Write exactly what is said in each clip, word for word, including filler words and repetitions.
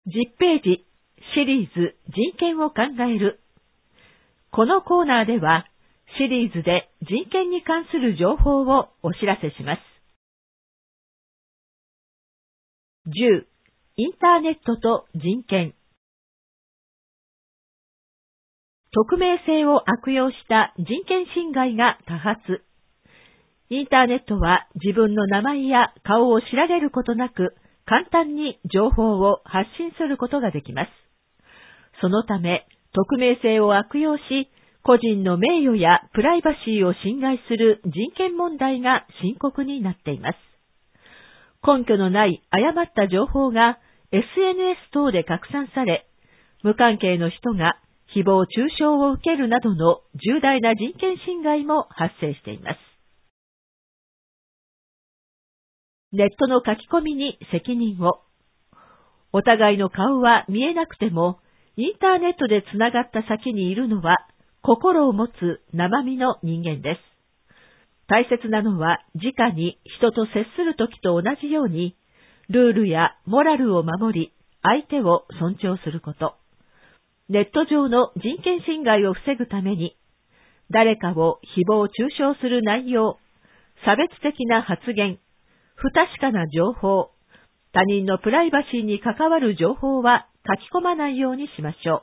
じゅっページシリーズ人権を考える。このコーナーではシリーズで人権に関する情報をお知らせします。じゅう. インターネットと人権。匿名性を悪用した人権侵害が多発。インターネットは自分の名前や顔を知られることなく簡単に情報を発信することができます。そのため、匿名性を悪用し、個人の名誉やプライバシーを侵害する人権問題が深刻になっています。根拠のない誤った情報が エスエヌエス 等で拡散され、無関係の人が誹謗中傷を受けるなどの重大な人権侵害も発生しています。ネットの書き込みに責任を。お互いの顔は見えなくても、インターネットでつながった先にいるのは、心を持つ生身の人間です。大切なのは、直に人と接するときと同じように、ルールやモラルを守り、相手を尊重すること。ネット上の人権侵害を防ぐために、誰かを誹謗中傷する内容、差別的な発言、不確かな情報、他人のプライバシーに関わる情報は書き込まないようにしましょう。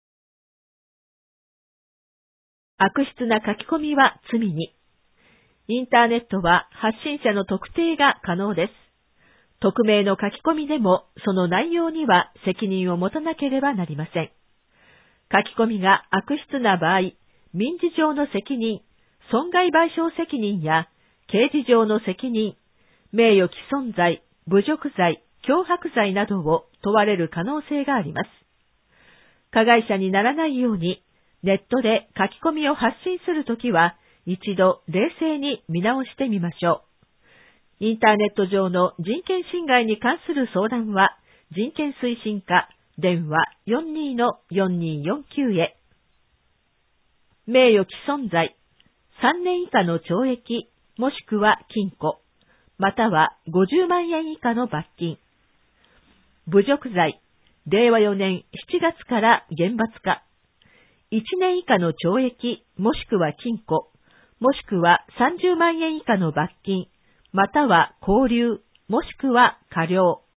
悪質な書き込みは罪に。インターネットは発信者の特定が可能です。匿名の書き込みでもその内容には責任を持たなければなりません。書き込みが悪質な場合、民事上の責任、損害賠償責任や刑事上の責任、名誉毀損罪、侮辱罪、脅迫罪などを問われる可能性があります。加害者にならないように、ネットで書き込みを発信するときは、一度冷静に見直してみましょう。インターネット上の人権侵害に関する相談は、人権推進課、電話 よんにーのよんにーよんきゅう へ。名誉毀損罪、さんねん以下の懲役、もしくは禁錮。またはごじゅうまんえん以下の罰金。侮辱罪、れいわよねんしちがつから厳罰化。いちねん以下の懲役、もしくは禁錮、もしくはさんじゅうまんえん以下の罰金、または拘留、もしくは科料。